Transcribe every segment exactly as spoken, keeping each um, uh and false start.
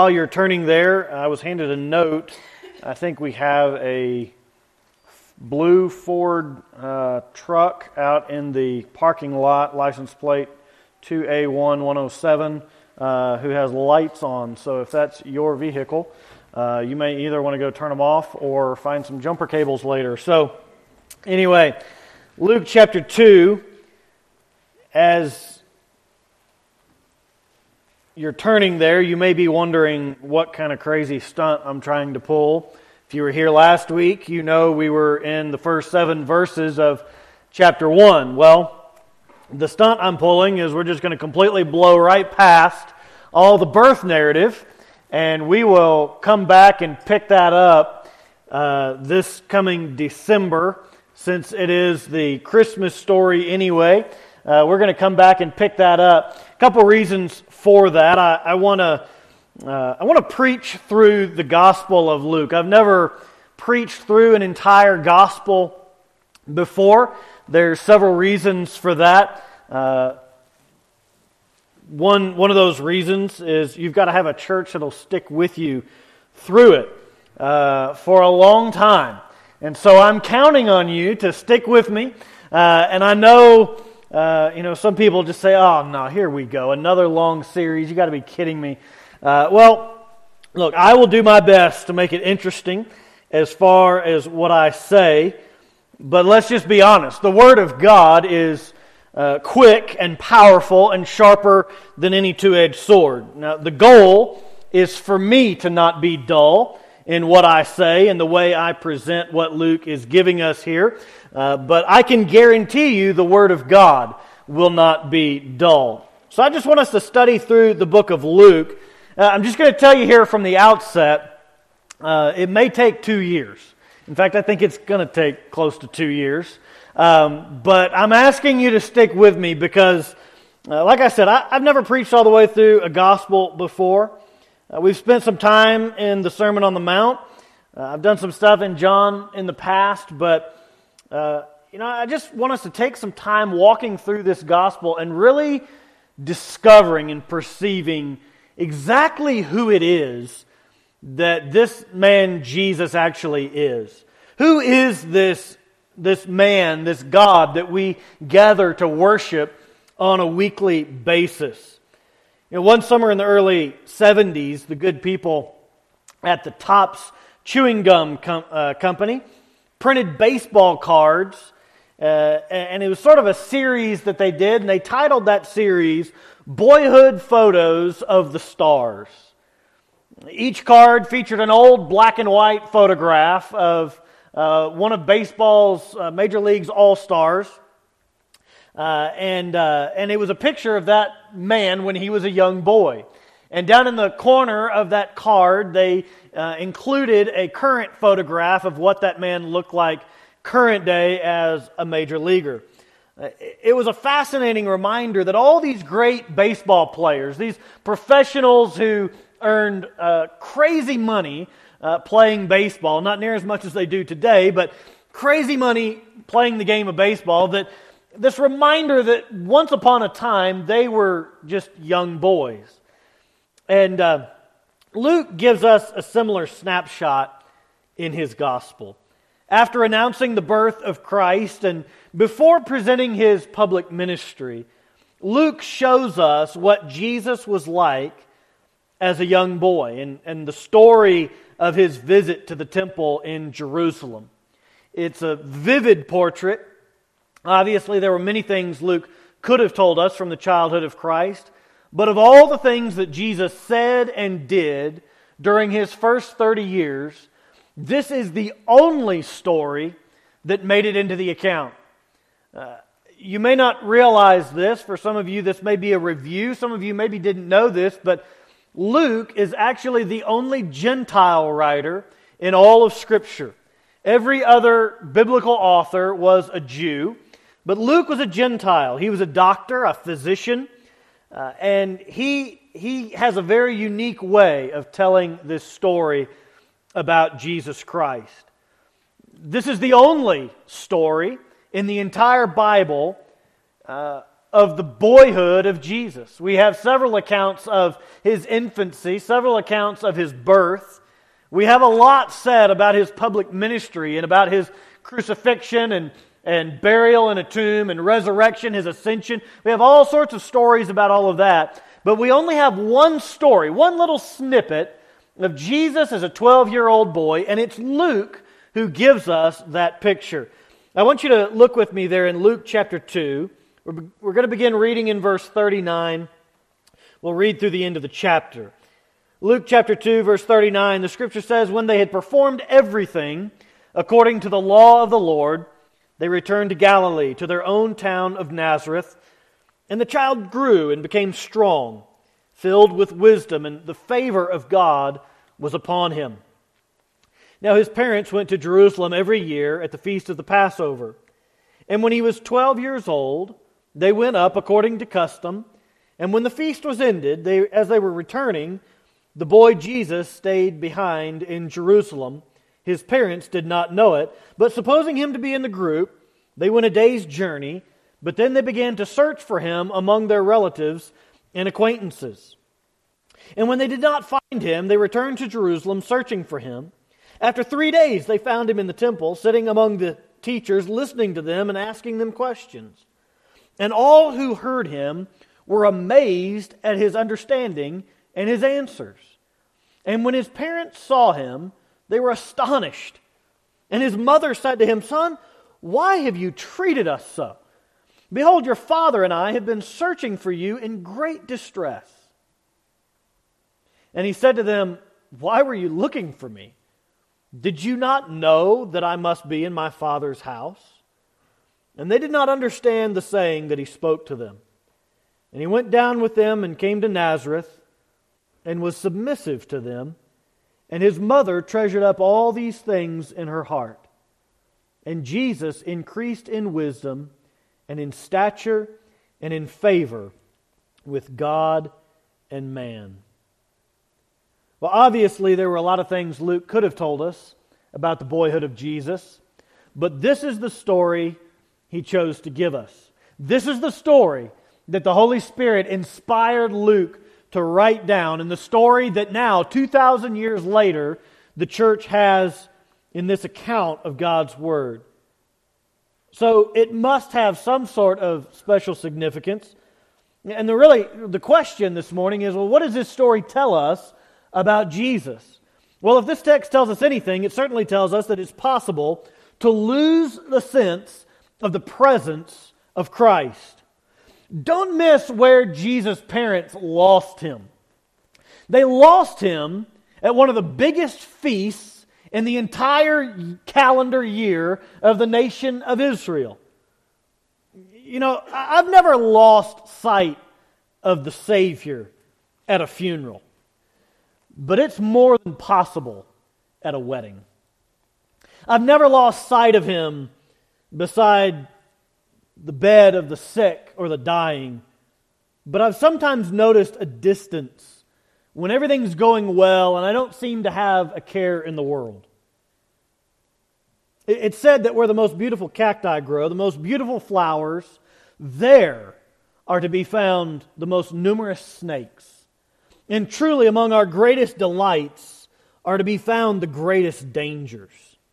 While you're turning there, I was handed a note. I think we have a blue Ford uh, truck out in the parking lot, license plate two A one one oh seven, uh, who has lights on. So if that's your vehicle, uh, you may either want to go turn them off or find some jumper cables later. So anyway, Luke chapter two, as you're turning there, you may be wondering what kind of crazy stunt I'm trying to pull. If you were here last week, you know we were in the first seven verses of chapter one. Well, the stunt I'm pulling is we're just going to completely blow right past all the birth narrative, and we will come back and pick that up uh, this coming December, since it is the Christmas story anyway. Uh, we're going to come back and pick that up. A couple reasons for that. I, I want to uh, I want to preach through the Gospel of Luke. I've never preached through an entire Gospel before. There's several reasons for that. Uh, one one of those reasons is you've got to have a church that'll stick with you through it uh, for a long time, and so I'm counting on you to stick with me. Uh, and I know. Uh, you know, some people just say, oh, no, here we go, another long series. You got to be kidding me. Uh, well, look, I will do my best to make it interesting as far as what I say, but let's just be honest. The Word of God is uh, quick and powerful and sharper than any two-edged sword. Now, the goal is for me to not be dull in what I say and the way I present what Luke is giving us here. Uh, but I can guarantee you the Word of God will not be dull. So I just want us to study through the book of Luke. Uh, I'm just going to tell you here from the outset, uh, it may take two years. In fact, I think it's going to take close to two years. Um, but I'm asking you to stick with me because, uh, like I said, I, I've never preached all the way through a gospel before. Uh, we've spent some time in the Sermon on the Mount. Uh, I've done some stuff in John in the past, but Uh, you know, I just want us to take some time walking through this gospel and really discovering and perceiving exactly who it is that this man Jesus actually is. Who is this, this man, this God that we gather to worship on a weekly basis? You know, one summer in the early seventies, the good people at the Tops Chewing Gum com- uh, Company printed baseball cards, uh, and it was sort of a series that they did, and they titled that series, Boyhood Photos of the Stars. Each card featured an old black and white photograph of uh, one of baseball's uh, Major League's all-stars, uh, and, uh, and it was a picture of that man when he was a young boy. And down in the corner of that card, they uh, included a current photograph of what that man looked like current day as a major leaguer. Uh, it was a fascinating reminder that all these great baseball players, these professionals who earned uh, crazy money uh, playing baseball, not near as much as they do today, but crazy money playing the game of baseball, that this reminder that once upon a time they were just young boys. And uh, Luke gives us a similar snapshot in his gospel. After announcing the birth of Christ and before presenting his public ministry, Luke shows us what Jesus was like as a young boy and, and the story of his visit to the temple in Jerusalem. It's a vivid portrait. Obviously, there were many things Luke could have told us from the childhood of Christ. But of all the things that Jesus said and did during his first thirty years, this is the only story that made it into the account. Uh, you may not realize this. For some of you, this may be a review. Some of you maybe didn't know this, but Luke is actually the only Gentile writer in all of Scripture. Every other biblical author was a Jew, but Luke was a Gentile. He was a doctor, a physician, Uh, and he he has a very unique way of telling this story about Jesus Christ. This is the only story in the entire Bible uh, of the boyhood of Jesus. We have several accounts of his infancy, several accounts of his birth. We have a lot said about his public ministry and about his crucifixion and, and burial in a tomb and resurrection, his ascension. We have all sorts of stories about all of that. But we only have one story, one little snippet of Jesus as a twelve-year-old boy, and it's Luke who gives us that picture. I want you to look with me there in Luke chapter two. We're, we're going to begin reading in verse thirty-nine. We'll read through the end of the chapter. Luke chapter two, verse thirty-nine, the Scripture says, "When they had performed everything according to the law of the Lord, they returned to Galilee, to their own town of Nazareth. And the child grew and became strong, filled with wisdom, and the favor of God was upon him. Now his parents went to Jerusalem every year at the feast of the Passover. And when he was twelve years old, they went up according to custom. And when the feast was ended, they, as they were returning, the boy Jesus stayed behind in Jerusalem. His parents did not know it, but supposing him to be in the group, they went a day's journey, but then they began to search for him among their relatives and acquaintances. And when they did not find him, they returned to Jerusalem searching for him. After three days, they found him in the temple, sitting among the teachers, listening to them and asking them questions. And all who heard him were amazed at his understanding and his answers. And when his parents saw him, they were astonished. And his mother said to him, "Son, why have you treated us so? Behold, your father and I have been searching for you in great distress." And he said to them, "Why were you looking for me? Did you not know that I must be in my Father's house?" And they did not understand the saying that he spoke to them. And he went down with them and came to Nazareth and was submissive to them. And his mother treasured up all these things in her heart. And Jesus increased in wisdom and in stature and in favor with God and man. Well, obviously there were a lot of things Luke could have told us about the boyhood of Jesus, but this is the story he chose to give us. This is the story that the Holy Spirit inspired Luke to write down, and the story that now, two thousand years later, the church has in this account of God's Word. So it must have some sort of special significance. And the really the question this morning is, well, what does this story tell us about Jesus? Well, if this text tells us anything, it certainly tells us that it's possible to lose the sense of the presence of Christ. Don't miss where Jesus' parents lost him. They lost him at one of the biggest feasts in the entire calendar year of the nation of Israel. You know, I've never lost sight of the Savior at a funeral. But it's more than possible at a wedding. I've never lost sight of him beside the bed of the sick or the dying, but I've sometimes noticed a distance when everything's going well and I don't seem to have a care in the world. It's said that where the most beautiful cacti grow, the most beautiful flowers, there are to be found the most numerous snakes. And truly, among our greatest delights are to be found the greatest dangers.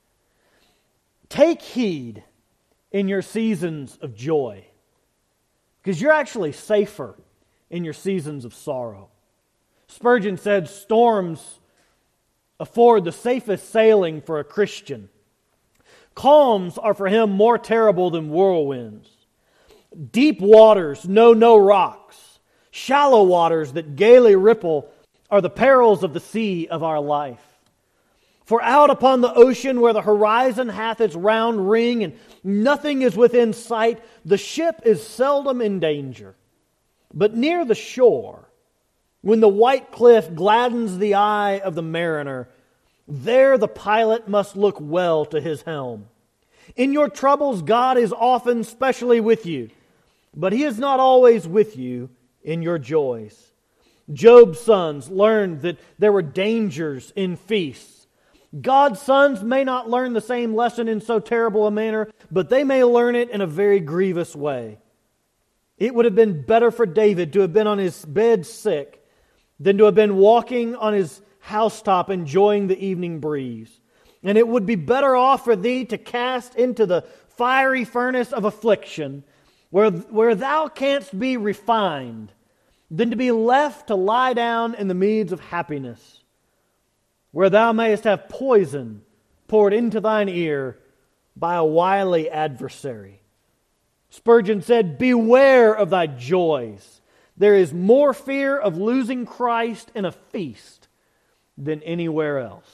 Take heed in your seasons of joy, because you're actually safer in your seasons of sorrow. Spurgeon said, "Storms afford the safest sailing for a Christian. Calms are for him more terrible than whirlwinds. Deep waters know no rocks. Shallow waters that gaily ripple are the perils of the sea of our life. For out upon the ocean where the horizon hath its round ring and nothing is within sight, the ship is seldom in danger. But near the shore, when the white cliff gladdens the eye of the mariner, there the pilot must look well to his helm. In your troubles, God is often specially with you, but He is not always with you in your joys. Job's sons learned that there were dangers in feasts. God's sons may not learn the same lesson in so terrible a manner, but they may learn it in a very grievous way. It would have been better for David to have been on his bed sick than to have been walking on his housetop enjoying the evening breeze. And it would be better off for thee to cast into the fiery furnace of affliction, where, where thou canst be refined, than to be left to lie down in the meads of happiness, where thou mayest have poison poured into thine ear by a wily adversary. Spurgeon said, beware of thy joys. There is more fear of losing Christ in a feast than anywhere else.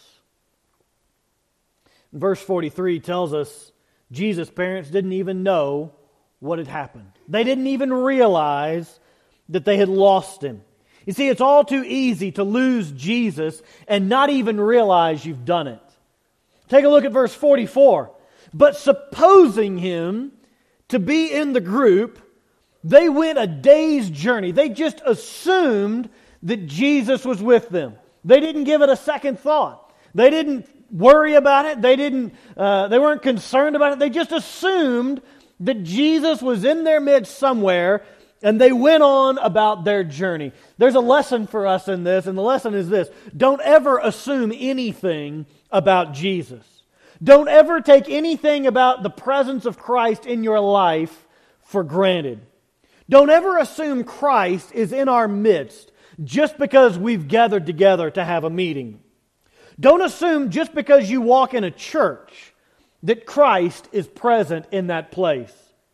Verse forty-three tells us Jesus' parents didn't even know what had happened. They didn't even realize that they had lost Him. You see, it's all too easy to lose Jesus and not even realize you've done it. Take a look at verse forty-four. But supposing Him to be in the group, they went a day's journey. They just assumed that Jesus was with them. They didn't give it a second thought. They didn't worry about it. They didn't. Uh, they weren't concerned about it. They just assumed that Jesus was in their midst somewhere, and they went on about their journey. There's a lesson for us in this, and the lesson is this: don't ever assume anything about Jesus. Don't ever take anything about the presence of Christ in your life for granted. Don't ever assume Christ is in our midst just because we've gathered together to have a meeting. Don't assume just because you walk in a church that Christ is present in that place.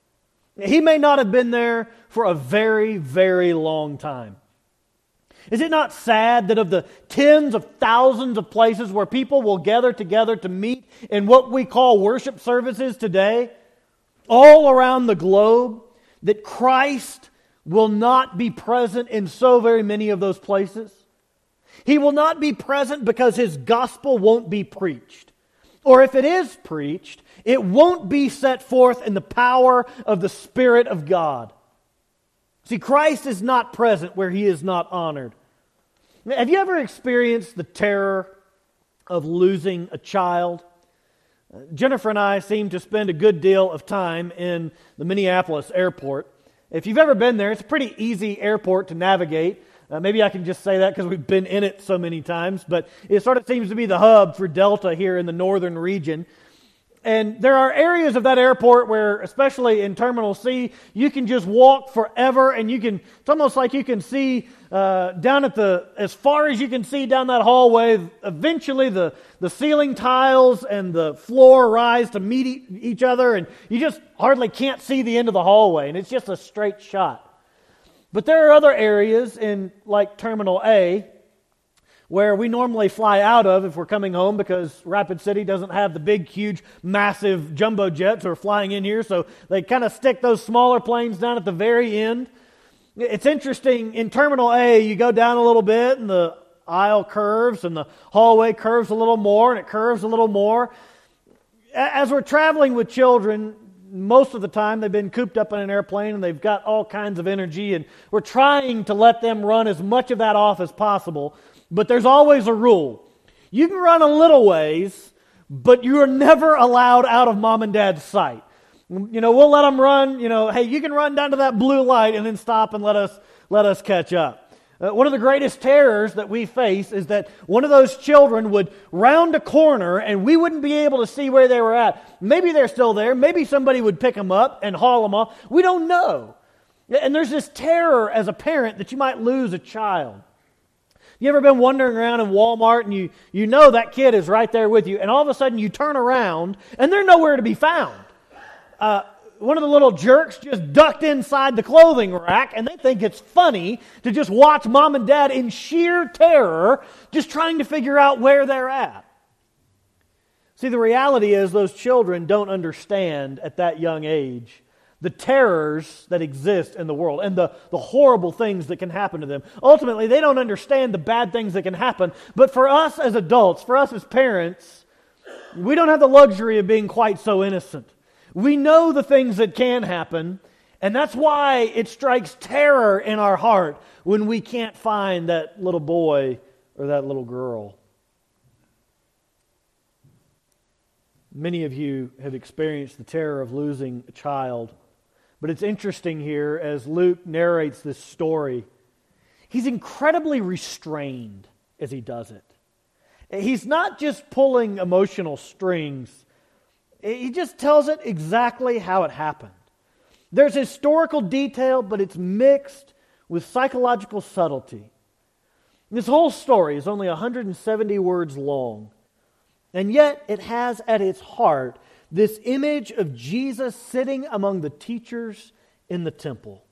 He may not have been there for a very, very long time. Is it not sad that of the tens of thousands of places where people will gather together to meet in what we call worship services today, all around the globe, that Christ will not be present in so very many of those places? He will not be present because His gospel won't be preached. Or if it is preached, it won't be set forth in the power of the Spirit of God. See, Christ is not present where He is not honored. Have you ever experienced the terror of losing a child? Uh, Jennifer and I seem to spend a good deal of time in the Minneapolis airport. If you've ever been there, it's a pretty easy airport to navigate. Uh, maybe I can just say that because we've been in it so many times, but it sort of seems to be the hub for Delta here in the northern region. And there are areas of that airport where, especially in Terminal C, you can just walk forever, and you can, it's almost like you can see uh, down at the, as far as you can see down that hallway, eventually the, the ceiling tiles and the floor rise to meet e- each other, and you just hardly can't see the end of the hallway, and it's just a straight shot. But there are other areas in, like Terminal A, where we normally fly out of if we're coming home because Rapid City doesn't have the big, huge, massive jumbo jets that are flying in here, so they kind of stick those smaller planes down at the very end. It's interesting, in Terminal A, you go down a little bit, and the aisle curves, and the hallway curves a little more, and it curves a little more. As we're traveling with children, most of the time they've been cooped up in an airplane, and they've got all kinds of energy, and we're trying to let them run as much of that off as possible. But there's always a rule. You can run a little ways, but you are never allowed out of mom and dad's sight. You know, we'll let them run, you know, hey, you can run down to that blue light and then stop and let us let us catch up. Uh, one of the greatest terrors that we face is that one of those children would round a corner and we wouldn't be able to see where they were at. Maybe they're still there. Maybe somebody would pick them up and haul them off. We don't know. And there's this terror as a parent that you might lose a child. You ever been wandering around in Walmart and you, you know that kid is right there with you, and all of a sudden you turn around and they're nowhere to be found. Uh, one of the little jerks just ducked inside the clothing rack, and they think it's funny to just watch mom and dad in sheer terror just trying to figure out where they're at. See, the reality is those children don't understand at that young age the terrors that exist in the world and the, the horrible things that can happen to them. Ultimately, they don't understand the bad things that can happen. But for us as adults, for us as parents, we don't have the luxury of being quite so innocent. We know the things that can happen, and that's why it strikes terror in our heart when we can't find that little boy or that little girl. Many of you have experienced the terror of losing a child. But it's interesting here as Luke narrates this story. He's incredibly restrained as he does it. He's not just pulling emotional strings. He just tells it exactly how it happened. There's historical detail, but it's mixed with psychological subtlety. This whole story is only one hundred seventy words long, and yet it has at its heart this image of Jesus sitting among the teachers in the temple.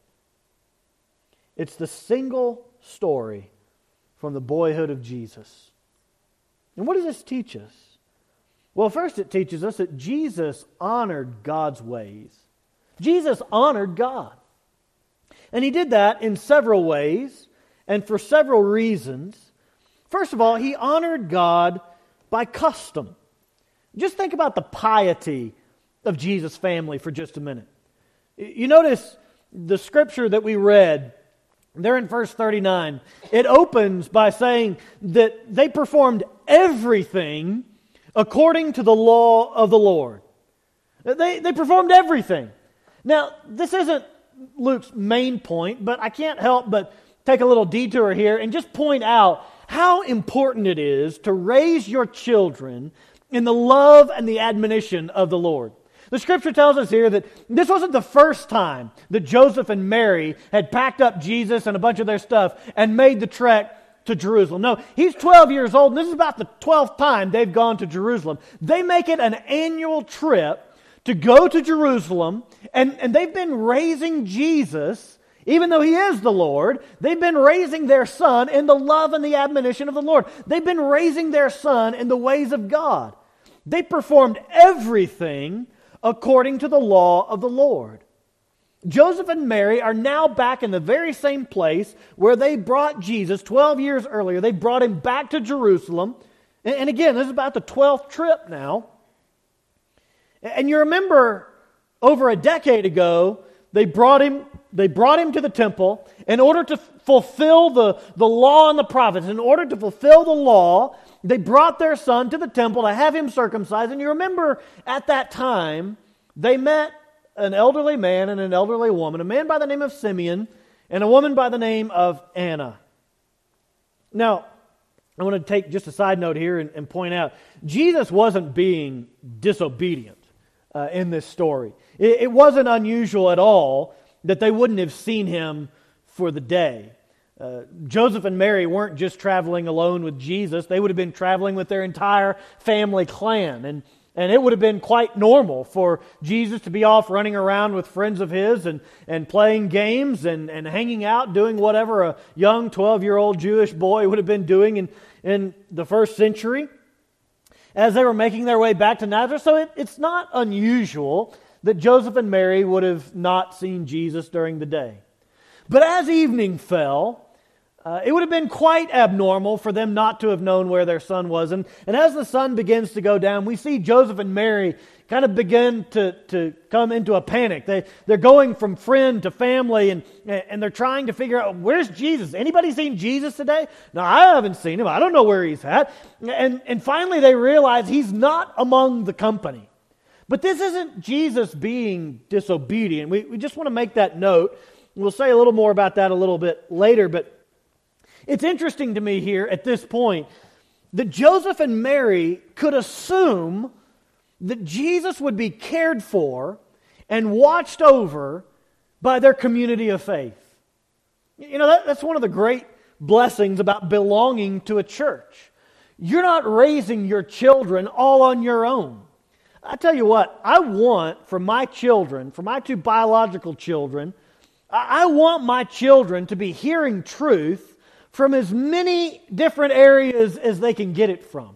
It's the single story from the boyhood of Jesus. And what does this teach us? Well, first it teaches us that Jesus honored God's ways. Jesus honored God. And he did that in several ways and for several reasons. First of all, he honored God by custom. Just think about the piety of Jesus' family for just a minute. You notice the scripture that we read there in verse thirty-nine. It opens by saying that they performed everything according to the law of the Lord. They, they performed everything. Now, this isn't Luke's main point, but I can't help but take a little detour here and just point out how important it is to raise your children in the love and the admonition of the Lord. The scripture tells us here that this wasn't the first time that Joseph and Mary had packed up Jesus and a bunch of their stuff and made the trek to Jerusalem. No, he's twelve years old, and this is about the twelfth time they've gone to Jerusalem. They make it an annual trip to go to Jerusalem, and, and they've been raising Jesus, even though he is the Lord. They've been raising their son in the love and the admonition of the Lord. They've been raising their son in the ways of God. They performed everything according to the law of the Lord. Joseph and Mary are now back in the very same place where they brought Jesus twelve years earlier. They brought him back to Jerusalem. And, and again, this is about the twelfth trip now. And you remember over a decade ago, they brought him, they brought him to the temple in order to fulfill the, the law and the prophets. In order to fulfill the law, they brought their son to the temple to have him circumcised. And you remember at that time, they met an elderly man and an elderly woman, a man by the name of Simeon and a woman by the name of Anna. Now, I want to take just a side note here and, and point out, Jesus wasn't being disobedient uh, in this story. It, it wasn't unusual at all that they wouldn't have seen him for the day. Uh, Joseph and Mary weren't just traveling alone with Jesus. They would have been traveling with their entire family clan. And, and it would have been quite normal for Jesus to be off running around with friends of his and, and playing games and, and hanging out, doing whatever a young twelve-year-old Jewish boy would have been doing in, in the first century as they were making their way back to Nazareth. So it, it's not unusual that Joseph and Mary would have not seen Jesus during the day. But as evening fell, Uh, it would have been quite abnormal for them not to have known where their son was. And, and as the sun begins to go down, we see Joseph and Mary kind of begin to, to come into a panic. They, they're going from friend to family, and, and they're trying to figure out, where's Jesus? Anybody seen Jesus today? No, I haven't seen him. I don't know where he's at. And, and finally they realize he's not among the company. But this isn't Jesus being disobedient. We, we just want to make that note. We'll say a little more about that a little bit later, but it's interesting to me here at this point that Joseph and Mary could assume that Jesus would be cared for and watched over by their community of faith. You know, that, that's one of the great blessings about belonging to a church. You're not raising your children all on your own. I tell you what, I want for my children, for my two biological children, I, I want my children to be hearing truth from as many different areas as they can get it from.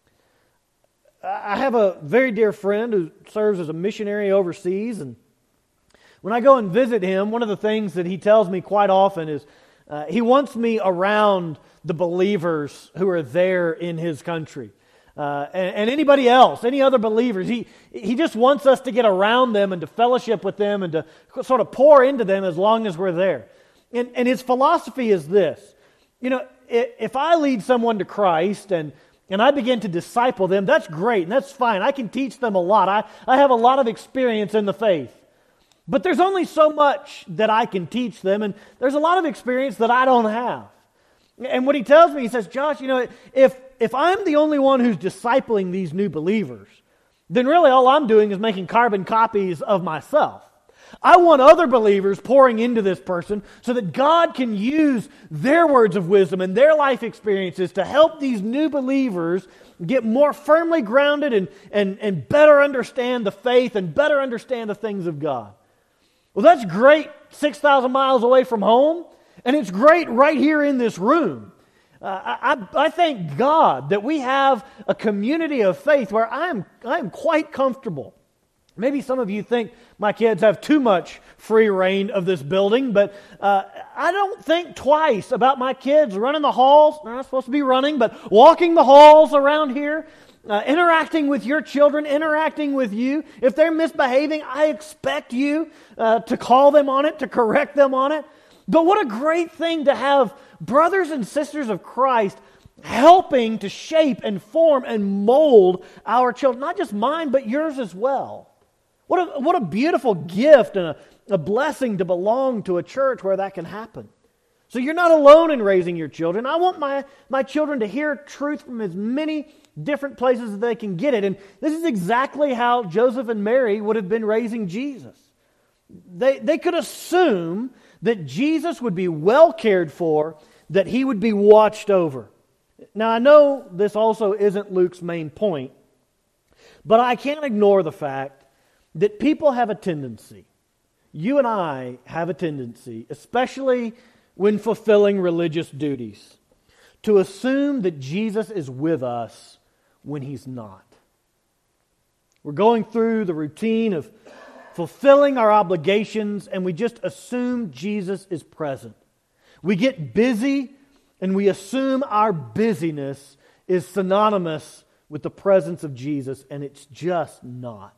I have a very dear friend who serves as a missionary overseas, and when I go and visit him, one of the things that he tells me quite often is uh, he wants me around the believers who are there in his country. Uh, and, and anybody else, any other believers. He, he just wants us to get around them and to fellowship with them and to sort of pour into them as long as we're there. And, and his philosophy is this. You know, if I lead someone to Christ and, and I begin to disciple them, that's great and that's fine. I can teach them a lot. I, I have a lot of experience in the faith. But there's only so much that I can teach them, and there's a lot of experience that I don't have. And what he tells me, he says, Josh, you know, if if I'm the only one who's discipling these new believers, then really all I'm doing is making carbon copies of myself. I want other believers pouring into this person so that God can use their words of wisdom and their life experiences to help these new believers get more firmly grounded and, and, and better understand the faith and better understand the things of God. Well, that's great six thousand miles away from home, and it's great right here in this room. Uh, I, I thank God that we have a community of faith where I am, I am quite comfortable. Maybe some of you think my kids have too much free reign of this building, but uh, I don't think twice about my kids running the halls. They're not supposed to be running, but walking the halls around here, uh, interacting with your children, interacting with you. If they're misbehaving, I expect you uh, to call them on it, to correct them on it. But what a great thing to have brothers and sisters of Christ helping to shape and form and mold our children, not just mine, but yours as well. What a, what a beautiful gift and a, a blessing to belong to a church where that can happen. So you're not alone in raising your children. I want my, my children to hear truth from as many different places as they can get it. And this is exactly how Joseph and Mary would have been raising Jesus. They, they could assume that Jesus would be well cared for, that he would be watched over. Now, I know this also isn't Luke's main point, but I can't ignore the fact that people have a tendency, you and I have a tendency, especially when fulfilling religious duties, to assume that Jesus is with us when he's not. We're going through the routine of fulfilling our obligations, and we just assume Jesus is present. We get busy, and we assume our busyness is synonymous with the presence of Jesus, and it's just not.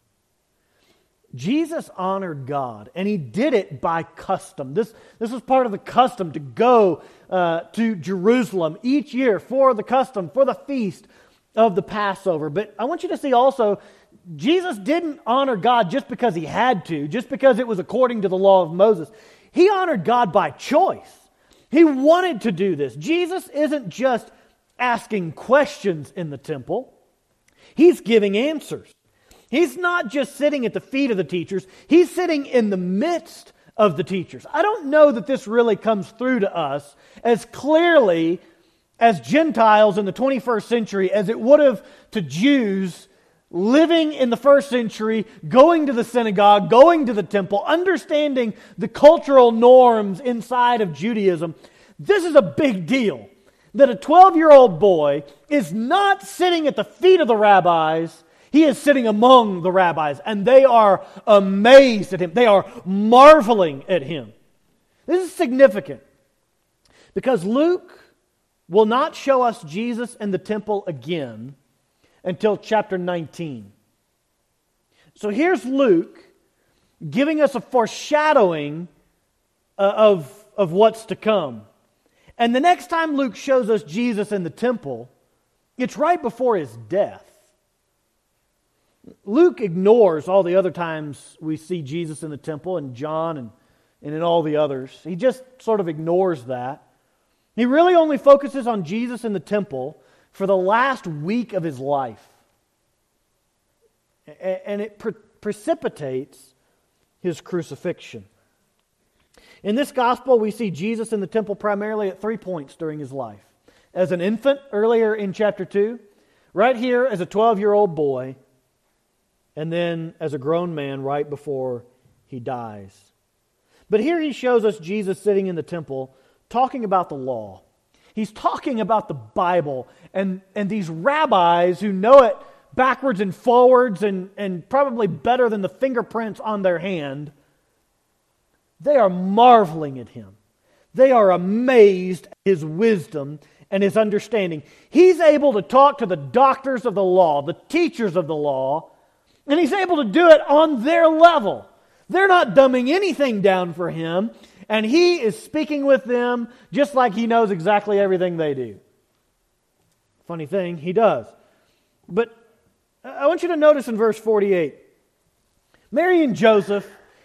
Jesus honored God, and he did it by custom. This, this was part of the custom to go uh, to Jerusalem each year for the custom, for the feast of the Passover. But I want you to see also, Jesus didn't honor God just because he had to, just because it was according to the law of Moses. He honored God by choice. He wanted to do this. Jesus isn't just asking questions in the temple. He's giving answers. He's not just sitting at the feet of the teachers. He's sitting in the midst of the teachers. I don't know that this really comes through to us as clearly as Gentiles in the twenty-first century as it would have to Jews living in the first century, going to the synagogue, going to the temple, understanding the cultural norms inside of Judaism. This is a big deal that a twelve-year-old boy is not sitting at the feet of the rabbis. He is sitting among the rabbis, and they are amazed at him. They are marveling at him. This is significant because Luke will not show us Jesus in the temple again until chapter nineteen. So here's Luke giving us a foreshadowing uh, of, of what's to come. And the next time Luke shows us Jesus in the temple, it's right before his death. Luke ignores all the other times we see Jesus in the temple, and John and, and in all the others. He just sort of ignores that. He really only focuses on Jesus in the temple for the last week of his life. And it pre- precipitates his crucifixion. In this gospel, we see Jesus in the temple primarily at three points during his life. As an infant, earlier in chapter two, right here as a twelve-year-old boy, and then as a grown man right before he dies. But here he shows us Jesus sitting in the temple talking about the law. He's talking about the Bible and, and these rabbis who know it backwards and forwards and, and probably better than the fingerprints on their hand. They are marveling at him. They are amazed at his wisdom and his understanding. He's able to talk to the doctors of the law, the teachers of the law, and he's able to do it on their level. They're not dumbing anything down for him, and he is speaking with them just like he knows exactly everything they do. Funny thing, he does. But I want you to notice in verse forty-eight, Mary and Joseph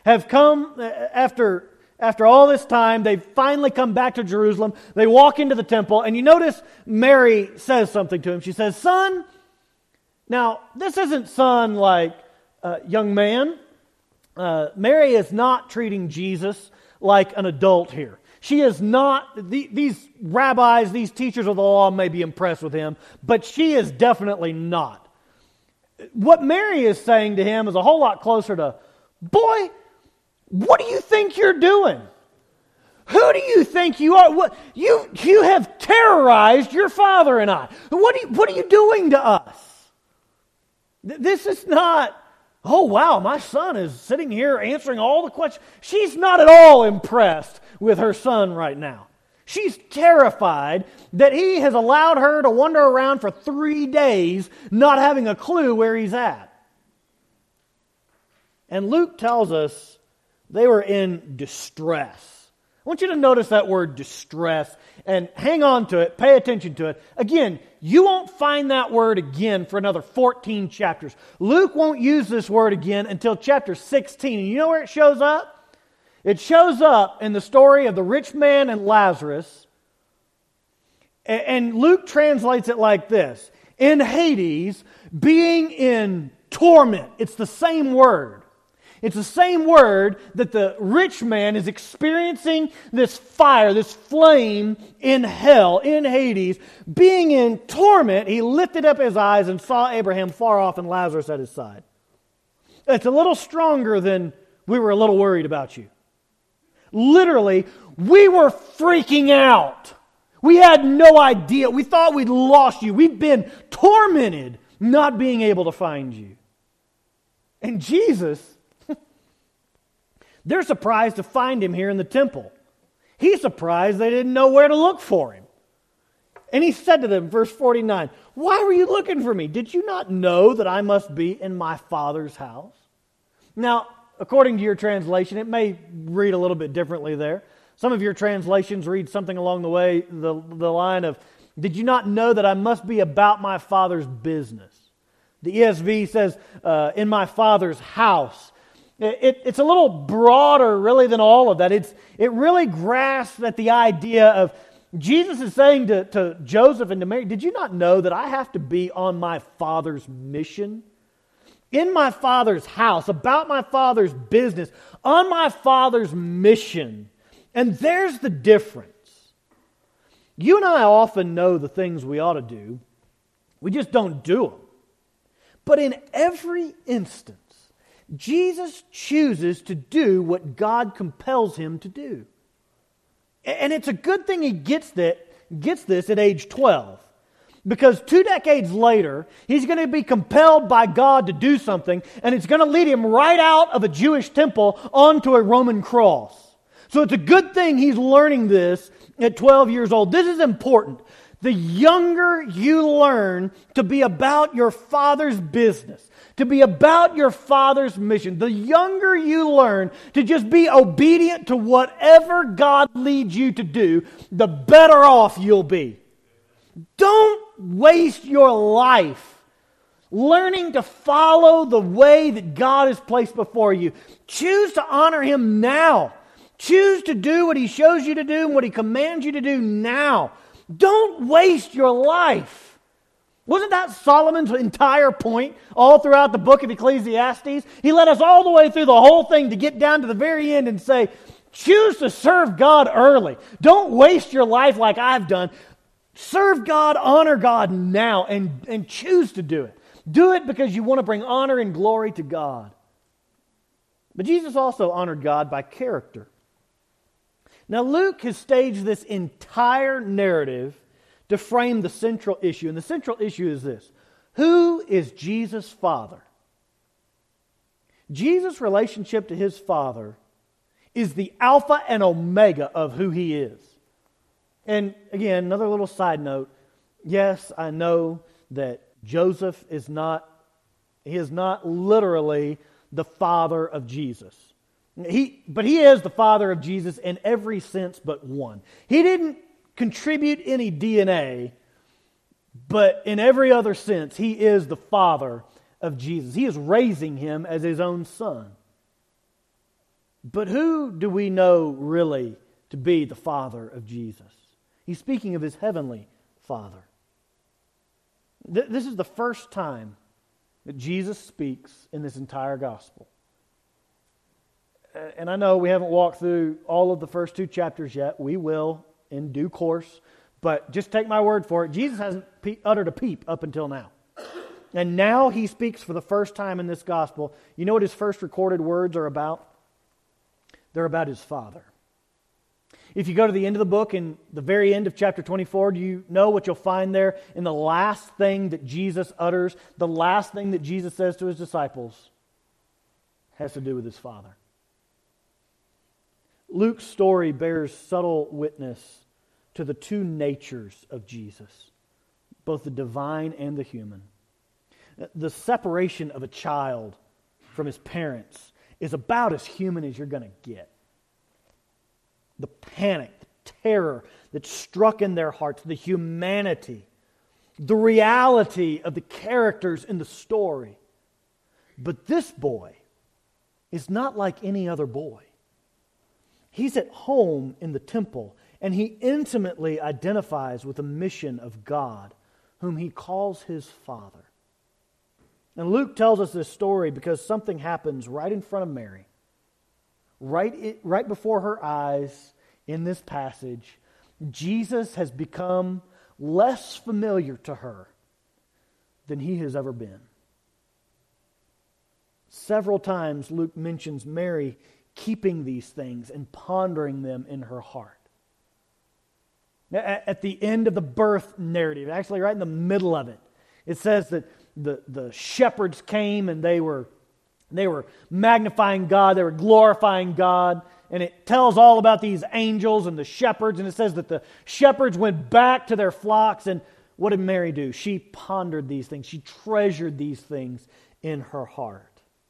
have come after, after all this time. They've finally come back to Jerusalem. They walk into the temple, and you notice Mary says something to him. She says, "Son," now this isn't son like uh, young man. Uh, Mary is not treating Jesus like an adult here. She is not, the, these rabbis, these teachers of the law may be impressed with him, but she is definitely not. What Mary is saying to him is a whole lot closer to, "Boy, what do you think you're doing? Who do you think you are? What, you, you have terrorized your father and I. What, do you, what are you doing to us? This is not, oh wow, my son is sitting here answering all the questions." She's not at all impressed with her son right now. She's terrified that he has allowed her to wander around for three days not having a clue where he's at. And Luke tells us they were in distress. I want you to notice that word distress and hang on to it, pay attention to it. Again, you won't find that word again for another fourteen chapters. Luke won't use this word again until chapter sixteen. And you know where it shows up? It shows up in the story of the rich man and Lazarus. And Luke translates it like this: in Hades, being in torment. It's the same word. It's the same word that the rich man is experiencing this fire, this flame in hell, in Hades. Being in torment, he lifted up his eyes and saw Abraham far off and Lazarus at his side. It's a little stronger than "we were a little worried about you." Literally, we were freaking out. We had no idea. We thought we'd lost you. We'd been tormented not being able to find you. And Jesus, they're surprised to find him here in the temple. He's surprised they didn't know where to look for him. And he said to them, verse forty-nine, "Why were you looking for me? Did you not know that I must be in my Father's house?" Now, according to your translation, it may read a little bit differently there. Some of your translations read something along the way, the, the line of, "Did you not know that I must be about my Father's business?" The E S V says, uh, "in my Father's house." It, it, it's a little broader, really, than all of that. It's, it really grasps at the idea of, Jesus is saying to, to Joseph and to Mary, "Did you not know that I have to be on my Father's mission? In my Father's house, about my Father's business, on my Father's mission." And there's the difference. You and I often know the things we ought to do. We just don't do them. But in every instance, Jesus chooses to do what God compels him to do. And it's a good thing he gets that, gets this at age twelve. Because two decades later, he's going to be compelled by God to do something, and it's going to lead him right out of a Jewish temple onto a Roman cross. So it's a good thing he's learning this at twelve years old. This is important. The younger you learn to be about your Father's business, to be about your Father's mission, the younger you learn to just be obedient to whatever God leads you to do, the better off you'll be. Don't waste your life learning to follow the way that God has placed before you. Choose to honor Him now. Choose to do what He shows you to do and what He commands you to do now. Don't waste your life. Wasn't that Solomon's entire point all throughout the book of Ecclesiastes? He led us all the way through the whole thing to get down to the very end and say, choose to serve God early. Don't waste your life like I've done. Serve God, honor God now, and, and choose to do it. Do it because you want to bring honor and glory to God. But Jesus also honored God by character. Now, Luke has staged this entire narrative to frame the central issue. And the central issue is this: who is Jesus' Father? Jesus' relationship to His Father is the Alpha and Omega of who He is. And again, another little side note. Yes, I know that Joseph is not, he is not literally the father of Jesus. He, but he is the father of Jesus in every sense but one. He didn't contribute any D N A, but in every other sense, he is the father of Jesus. He is raising him as his own son. But who do we know really to be the Father of Jesus? He's speaking of His heavenly Father. Th- this is the first time that Jesus speaks in this entire gospel. And I know we haven't walked through all of the first two chapters yet. We will in due course. But just take my word for it. Jesus hasn't pe- uttered a peep up until now. And now He speaks for the first time in this gospel. You know what His first recorded words are about? They're about His Father. If you go to the end of the book, in the very end of chapter twenty-four, do you know what you'll find there in the last thing that Jesus utters, the last thing that Jesus says to His disciples? Has to do with His Father. Luke's story bears subtle witness to the two natures of Jesus, both the divine and the human. The separation of a child from his parents is about as human as you're going to get. The panic, the terror that struck in their hearts, the humanity, the reality of the characters in the story. But this boy is not like any other boy. He's at home in the temple, and he intimately identifies with the mission of God, whom he calls his Father. And Luke tells us this story because something happens right in front of Mary. Right, right before her eyes in this passage, Jesus has become less familiar to her than He has ever been. Several times Luke mentions Mary keeping these things and pondering them in her heart. At the end of the birth narrative, actually right in the middle of it, it says that the, the shepherds came and they were, they were magnifying God, they were glorifying God, and it tells all about these angels and the shepherds, and it says that the shepherds went back to their flocks, and what did Mary do? She pondered these things, she treasured these things in her heart.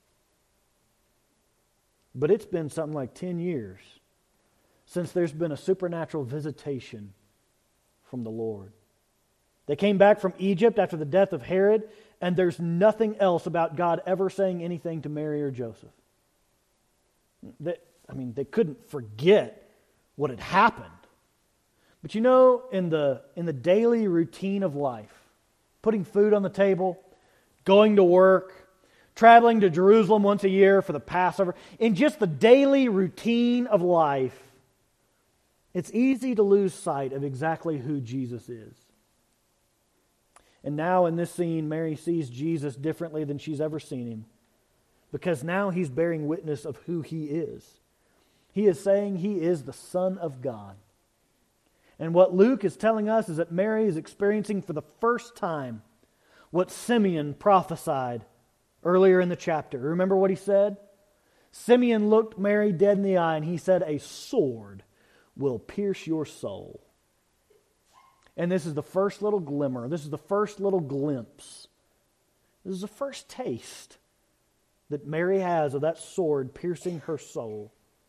But it's been something like ten years since there's been a supernatural visitation from the Lord. They came back from Egypt after the death of Herod, and there's nothing else about God ever saying anything to Mary or Joseph. They, I mean, they couldn't forget what had happened. But you know, in the, in the daily routine of life, putting food on the table, going to work, traveling to Jerusalem once a year for the Passover, in just the daily routine of life, it's easy to lose sight of exactly who Jesus is. And now in this scene, Mary sees Jesus differently than she's ever seen Him, because now He's bearing witness of who He is. He is saying He is the Son of God. And what Luke is telling us is that Mary is experiencing for the first time what Simeon prophesied earlier in the chapter. Remember what he said? Simeon looked Mary dead in the eye and he said, "A sword will pierce your soul." And this is the first little glimmer. This is the first little glimpse. This is the first taste that Mary has of that sword piercing her soul.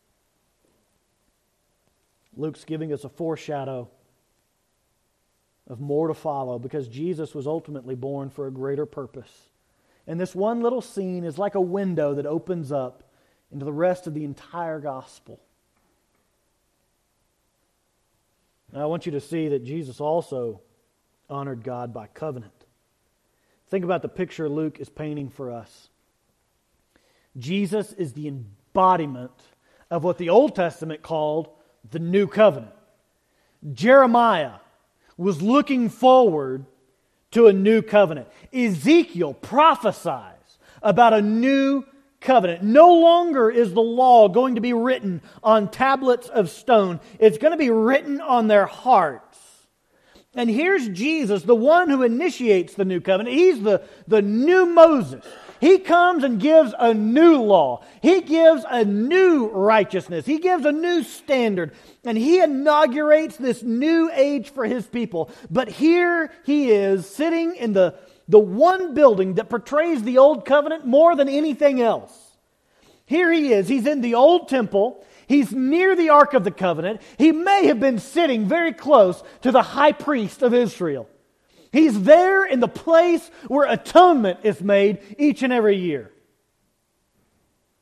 Luke's giving us a foreshadow of more to follow because Jesus was ultimately born for a greater purpose. And this one little scene is like a window that opens up into the rest of the entire gospel. Now, I want you to see that Jesus also honored God by covenant. Think about the picture Luke is painting for us. Jesus is the embodiment of what the Old Testament called the New Covenant. Jeremiah was looking forward to a new covenant. Ezekiel prophesies about a new covenant. No longer is the law going to be written on tablets of stone. It's going to be written on their hearts. And here's Jesus, the one who initiates the new covenant. He's the, the new Moses. He comes and gives a new law. He gives a new righteousness. He gives a new standard. And He inaugurates this new age for His people. But here He is sitting in the, the one building that portrays the old covenant more than anything else. Here He is. He's in the old temple. He's near the Ark of the Covenant. He may have been sitting very close to the high priest of Israel. He's there in the place where atonement is made each and every year.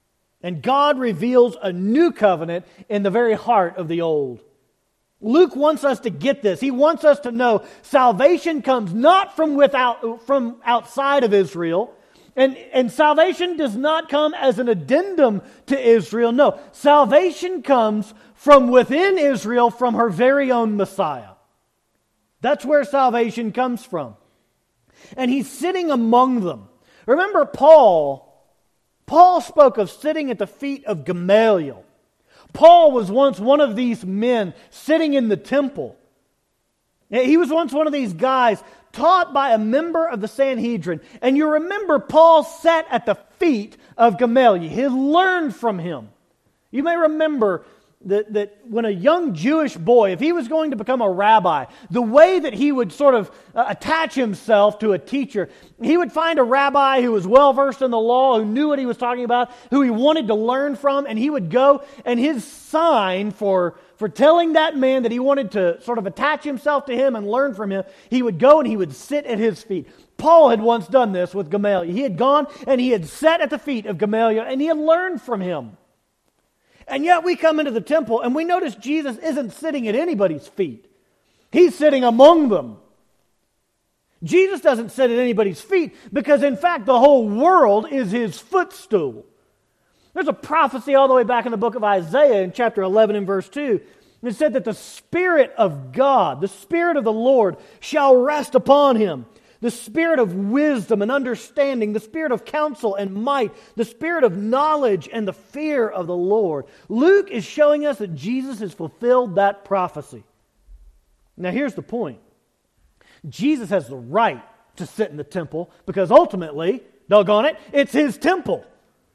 And God reveals a new covenant in the very heart of the old. Luke wants us to get this. He wants us to know salvation comes not from without, from outside of Israel. And, and salvation does not come as an addendum to Israel. No, salvation comes from within Israel, from her very own Messiah. That's where salvation comes from. And He's sitting among them. Remember Paul, Paul spoke of sitting at the feet of Gamaliel. Paul was once one of these men sitting in the temple. He was once one of these guys taught by a member of the Sanhedrin. And you remember Paul sat at the feet of Gamaliel. He learned from him. You may remember that, that when a young Jewish boy, if he was going to become a rabbi, the way that he would sort of uh, attach himself to a teacher, he would find a rabbi who was well-versed in the law, who knew what he was talking about, who he wanted to learn from, and he would go, and his sign for, for telling that man that he wanted to sort of attach himself to him and learn from him, he would go and he would sit at his feet. Paul had once done this with Gamaliel. He had gone and he had sat at the feet of Gamaliel and he had learned from him. And yet we come into the temple and we notice Jesus isn't sitting at anybody's feet. He's sitting among them. Jesus doesn't sit at anybody's feet because in fact the whole world is His footstool. There's a prophecy all the way back in the book of Isaiah in chapter eleven and verse two. It said that the Spirit of God, the Spirit of the Lord shall rest upon Him. The Spirit of wisdom and understanding, the Spirit of counsel and might, the Spirit of knowledge and the fear of the Lord. Luke is showing us that Jesus has fulfilled that prophecy. Now here's the point. Jesus has the right to sit in the temple because ultimately, doggone it, it's His temple.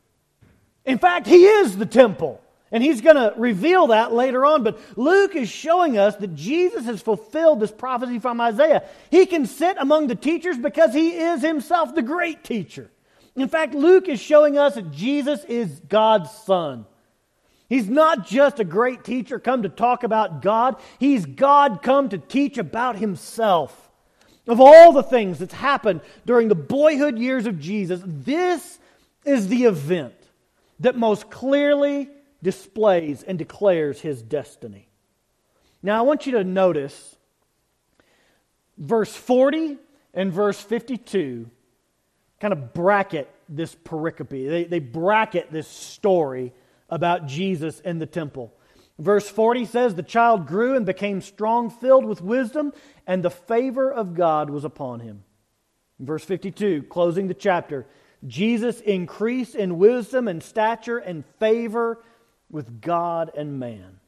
In fact, He is the temple. And He's going to reveal that later on. But Luke is showing us that Jesus has fulfilled this prophecy from Isaiah. He can sit among the teachers because He is Himself the great teacher. In fact, Luke is showing us that Jesus is God's Son. He's not just a great teacher come to talk about God. He's God come to teach about Himself. Of all the things that's happened during the boyhood years of Jesus, this is the event that most clearly displays and declares His destiny. Now I want you to notice verse forty and verse fifty-two kind of bracket this pericope. They, they bracket this story about Jesus in the temple. Verse forty says, the child grew and became strong, filled with wisdom, and the favor of God was upon him. Verse fifty-two, closing the chapter, Jesus increased in wisdom and stature and favor with God and man.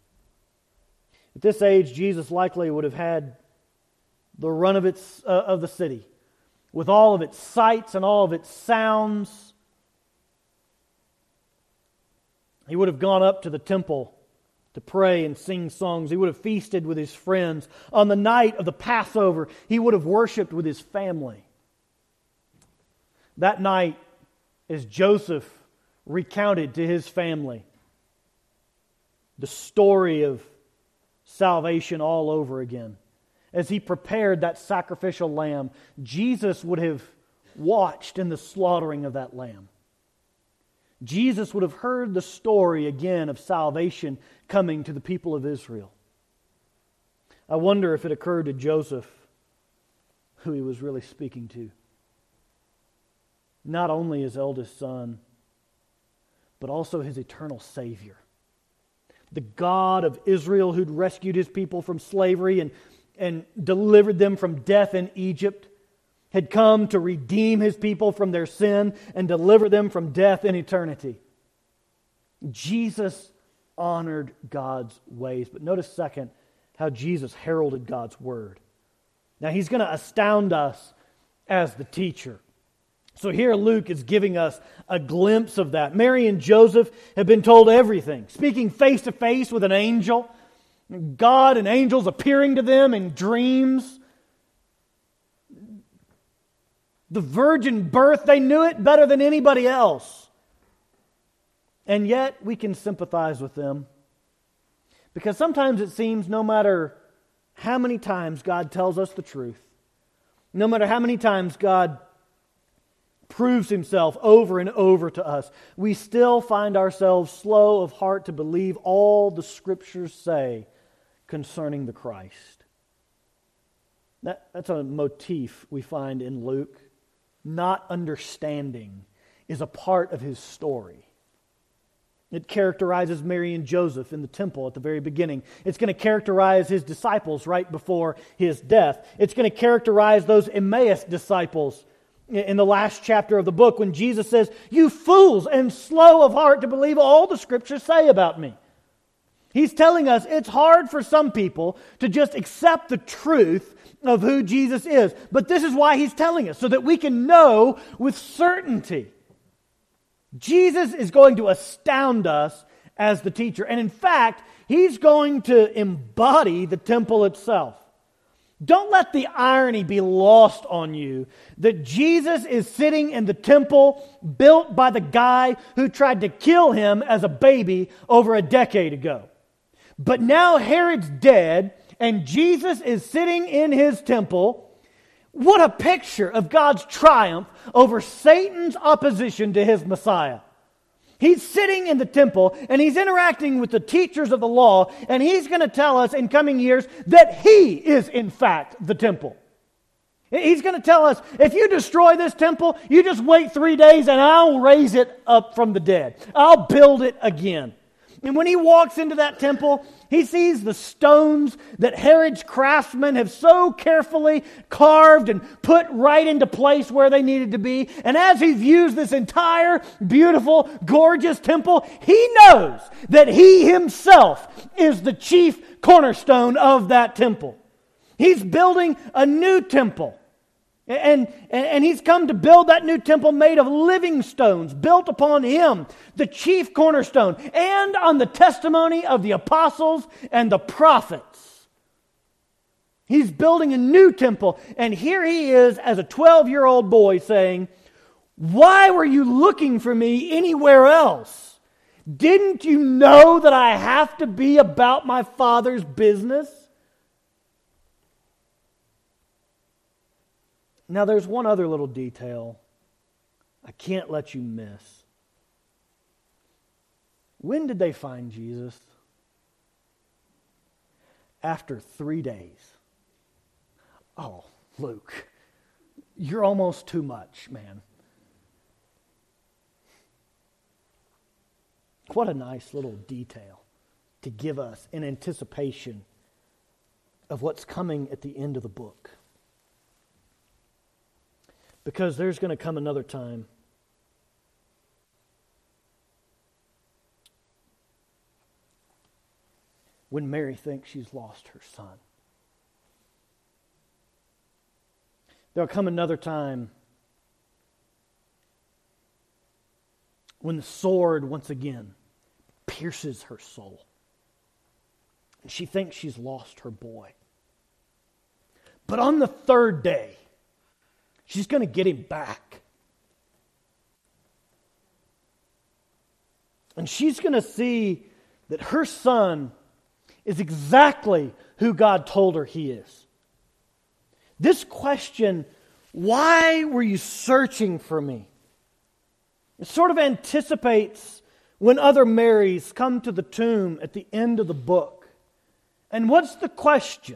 At this age, Jesus likely would have had the run of its uh, of the city, with all of its sights and all of its sounds. He would have gone up to the temple to pray and sing songs. He would have feasted with his friends. On the night of the Passover, he would have worshipped with his family. That night, as Joseph recounted to his family the story of salvation all over again, as he prepared that sacrificial lamb, Jesus would have watched in the slaughtering of that lamb. Jesus would have heard the story again of salvation coming to the people of Israel. I wonder if it occurred to Joseph who he was really speaking to. Not only his eldest son, but also his eternal Savior. The God of Israel who'd rescued His people from slavery and, and delivered them from death in Egypt had come to redeem His people from their sin and deliver them from death in eternity. Jesus honored God's ways. But notice second how Jesus heralded God's Word. Now He's going to astound us as the teacher. So here Luke is giving us a glimpse of that. Mary and Joseph have been told everything, speaking face to face with an angel, God and angels appearing to them in dreams. The virgin birth, they knew it better than anybody else. And yet we can sympathize with them because sometimes it seems no matter how many times God tells us the truth, no matter how many times God proves himself over and over to us, we still find ourselves slow of heart to believe all the Scriptures say concerning the Christ. That, that's a motif we find in Luke. Not understanding is a part of his story. It characterizes Mary and Joseph in the temple at the very beginning. It's going to characterize his disciples right before his death. It's going to characterize those Emmaus disciples in the last chapter of the book when Jesus says, "You fools and slow of heart to believe all the Scriptures say about me." He's telling us it's hard for some people to just accept the truth of who Jesus is. But this is why he's telling us, so that we can know with certainty. Jesus is going to astound us as the teacher. And in fact, he's going to embody the temple itself. Don't let the irony be lost on you that Jesus is sitting in the temple built by the guy who tried to kill him as a baby over a decade ago. But now Herod's dead and Jesus is sitting in his temple. What a picture of God's triumph over Satan's opposition to his Messiah. He's sitting in the temple and he's interacting with the teachers of the law, and he's going to tell us in coming years that he is in fact the temple. He's going to tell us, if you destroy this temple, you just wait three days and I'll raise it up from the dead. I'll build it again. And when he walks into that temple, he sees the stones that Herod's craftsmen have so carefully carved and put right into place where they needed to be. And as he views this entire beautiful, gorgeous temple, he knows that he himself is the chief cornerstone of that temple. He's building a new temple. And, and, and he's come to build that new temple made of living stones, built upon him, the chief cornerstone, and on the testimony of the apostles and the prophets. He's building a new temple, and here he is as a twelve-year-old boy saying, "Why were you looking for me anywhere else? Didn't you know that I have to be about my Father's business?" Now, there's one other little detail I can't let you miss. When did they find Jesus? After three days. Oh, Luke, you're almost too much, man. What a nice little detail to give us in anticipation of what's coming at the end of the book. Because there's going to come another time when Mary thinks she's lost her son. There'll come another time when the sword once again pierces her soul. And she thinks she's lost her boy. But on the third day, she's going to get him back. And she's going to see that her son is exactly who God told her he is. This question, "Why were you searching for me?" it sort of anticipates when other Marys come to the tomb at the end of the book. And what's the question?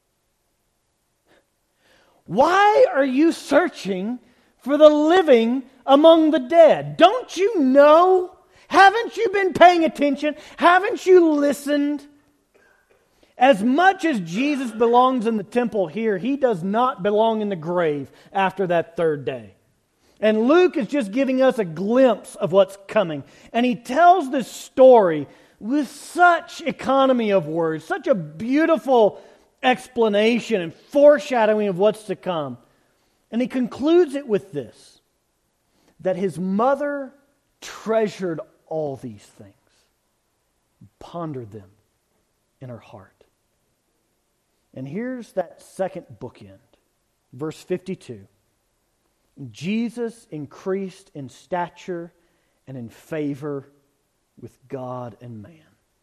Why are you searching for the living among the dead? Don't you know? Haven't you been paying attention? Haven't you listened? As much as Jesus belongs in the temple here, he does not belong in the grave after that third day. And Luke is just giving us a glimpse of what's coming. And he tells this story with such economy of words, such a beautiful explanation and foreshadowing of what's to come. And he concludes it with this, that his mother treasured all these things, pondered them in her heart. And here's that second bookend, verse fifty-two. Jesus increased in stature and in favor with God and man.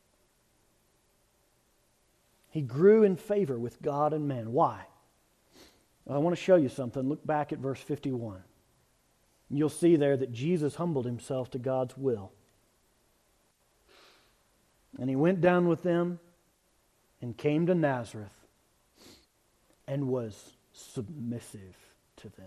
He grew in favor with God and man. Why? Well, I want to show you something. Look back at verse fifty-one. You'll see there that Jesus humbled himself to God's will. And he went down with them and came to Nazareth and was submissive to them.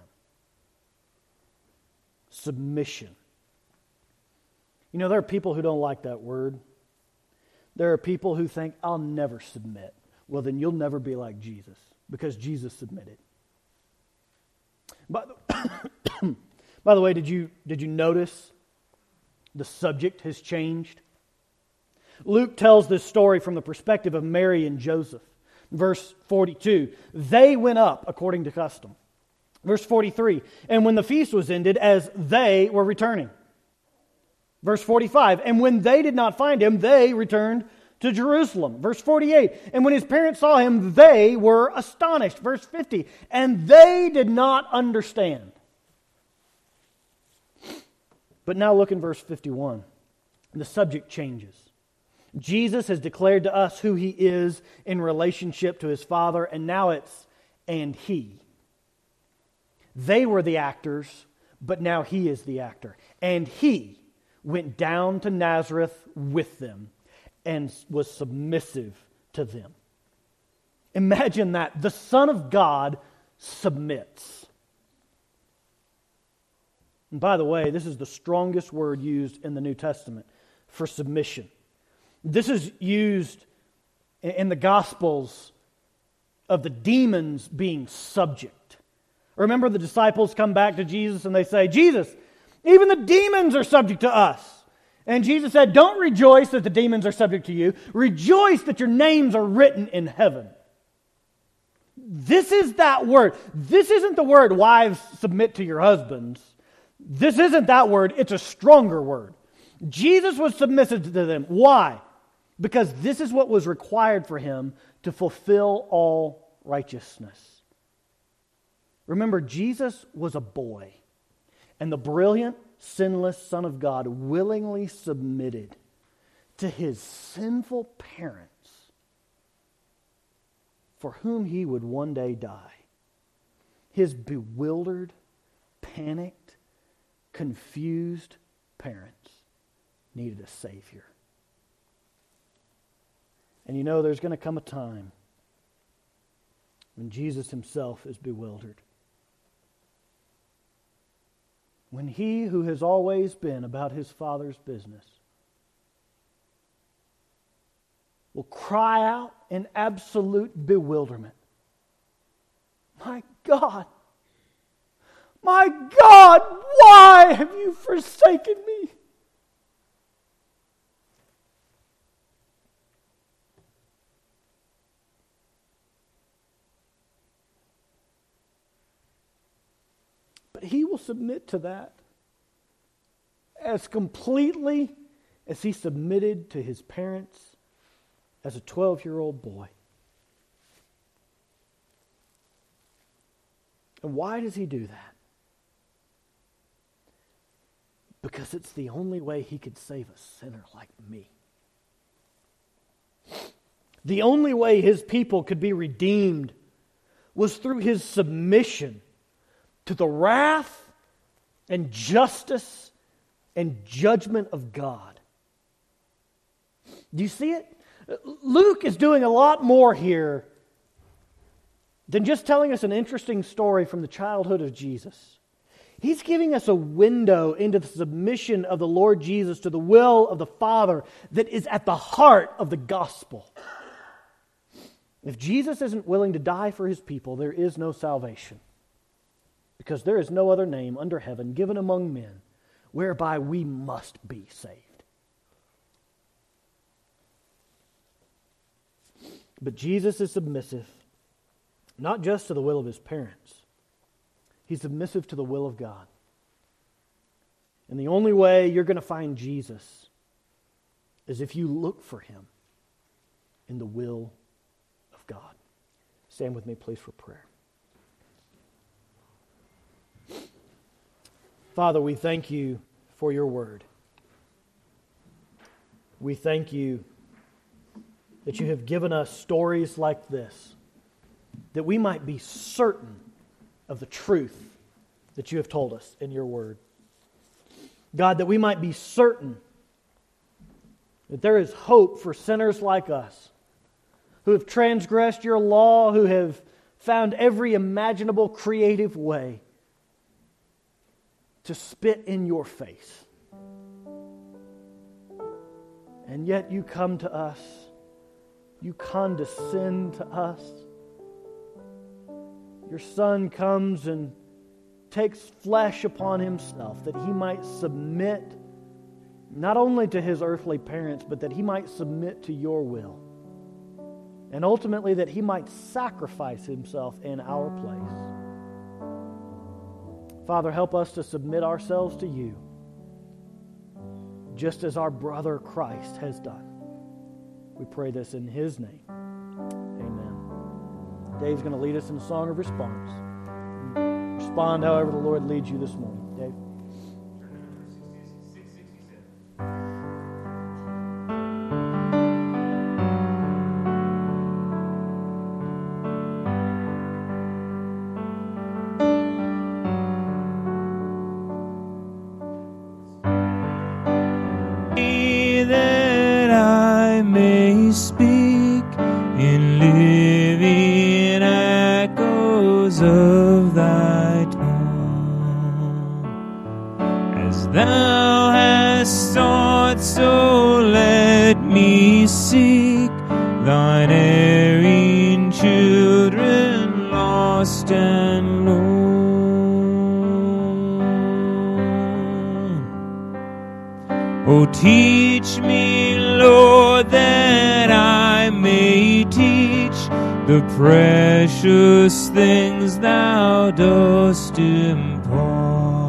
Submission. You know, there are people who don't like that word. There are people who think, I'll never submit. Well, then you'll never be like Jesus, because Jesus submitted. By the, by the way, did you, did you notice the subject has changed? Luke tells this story from the perspective of Mary and Joseph. Verse forty-two, they went up according to custom. Verse forty-three, and when the feast was ended, as they were returning. Verse forty-five, and when they did not find him, they returned to Jerusalem. Verse forty-eight, and when his parents saw him, they were astonished. Verse fifty, and they did not understand. But now look in verse fifty-one. The subject changes. Jesus has declared to us who he is in relationship to his Father, and now it's, and he. They were the actors, but now he is the actor. And he went down to Nazareth with them and was submissive to them. Imagine that. The Son of God submits. And by the way, this is the strongest word used in the New Testament for submission. This is used in the Gospels of the demons being subject. Remember, the disciples come back to Jesus and they say, Jesus, even the demons are subject to us. And Jesus said, don't rejoice that the demons are subject to you. Rejoice that your names are written in heaven. This is that word. This isn't the word, wives, submit to your husbands. This isn't that word. It's a stronger word. Jesus was submissive to them. Why? Because this is what was required for him to fulfill all righteousness. Remember, Jesus was a boy, and the brilliant, sinless Son of God willingly submitted to his sinful parents for whom he would one day die. His bewildered, panicked, confused parents needed a Savior. And you know, there's going to come a time when Jesus himself is bewildered. When he who has always been about his Father's business will cry out in absolute bewilderment, my God, my God, why have you forsaken me? But he will submit to that as completely as he submitted to his parents as a twelve-year-old boy. And why does he do that? Because it's the only way he could save a sinner like me. The only way his people could be redeemed was through his submission to the wrath and justice and judgment of God. Do you see it? Luke is doing a lot more here than just telling us an interesting story from the childhood of Jesus. He's giving us a window into the submission of the Lord Jesus to the will of the Father that is at the heart of the gospel. If Jesus isn't willing to die for his people, there is no salvation. Because there is no other name under heaven given among men whereby we must be saved. But Jesus is submissive, not just to the will of his parents. He's submissive to the will of God. And the only way you're going to find Jesus is if you look for him in the will of God. Stand with me, please, for prayer. Father, we thank you for your word. We thank you that you have given us stories like this, that we might be certain of the truth that you have told us in your word. God, that we might be certain that there is hope for sinners like us who have transgressed your law, who have found every imaginable creative way to spit in your face. And yet you come to us. You condescend to us. Your Son comes and takes flesh upon himself that he might submit not only to his earthly parents, but that he might submit to your will. And ultimately that he might sacrifice himself in our place. Father, help us to submit ourselves to you, just as our brother Christ has done. We pray this in his name. Amen. Dave's going to lead us in a song of response. Respond however the Lord leads you this morning. Dave. That I may speak in living echoes of thy tongue. As thou hast taught, so let me seek thine erring children, lost and lone. Oh, teach me, Lord, that I may teach the precious things thou dost impart.